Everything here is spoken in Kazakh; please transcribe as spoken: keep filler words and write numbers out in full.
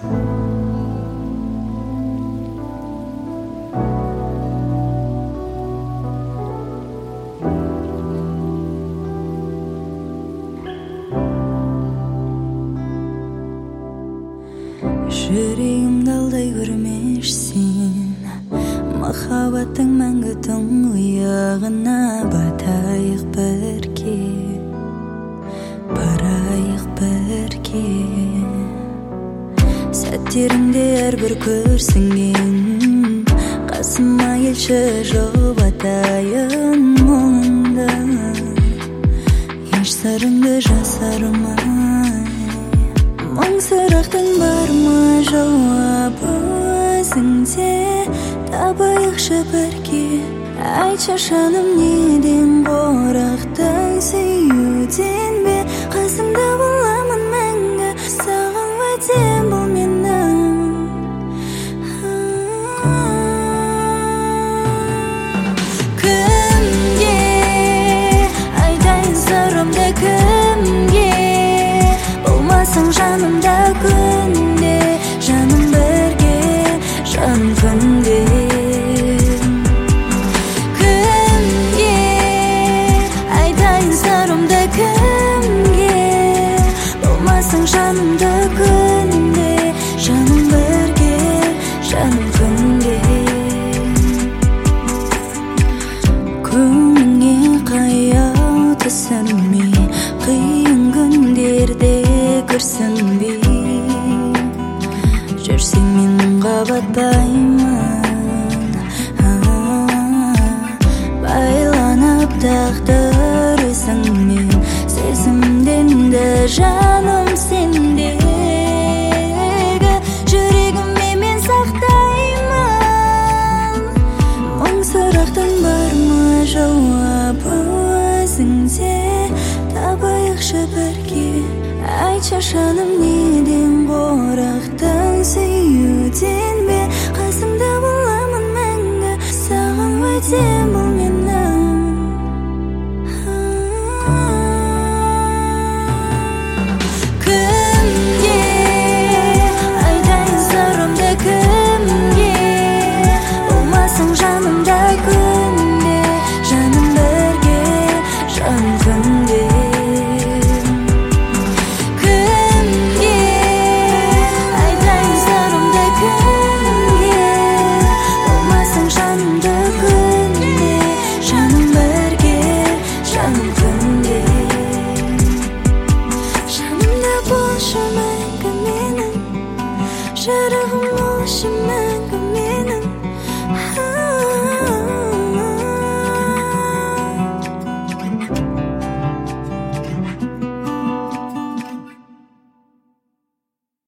Жүрегімді алдай көрмешсің, махаббаттың мәңгі тұңғиығына батайық бірге, барайық бірге. Сәттеріңде әрбір көрсінген, қасыма келші жұбатайын мұңды, еш сырыңды жасармай. Мың сұрақтың бар ма жауабы өзіңде, табайықшы бірге. Айтшы жаным, неден қорықтың, сүюден бе? Қасымда боламын мәңгі, саған уәдем бұл менің. Кімге айтайын сырымды, кімге? Болмасың жанымда күнде, жаным бірге, жаным күнде. Кімге айтайын сырымды, кімге? Болмасың жанымда күнде, жаным бірге, жаным күнде. Көңіліңе қаяу түсірме, қиын күндерде күрсінбей. Жүрсең мен мұңға батпаймын, байланып тағдыр өзіңмен, сезімденді жаным сендегі. Жүрегіме мен сақтаймын, мың сұрақтың бар ма жауабы өзіңде, табайықшы бірге. Айтшы жаным, неден қорықтың, сүюден бе? Қасымда боламын мәңгі, саған уәдем бұл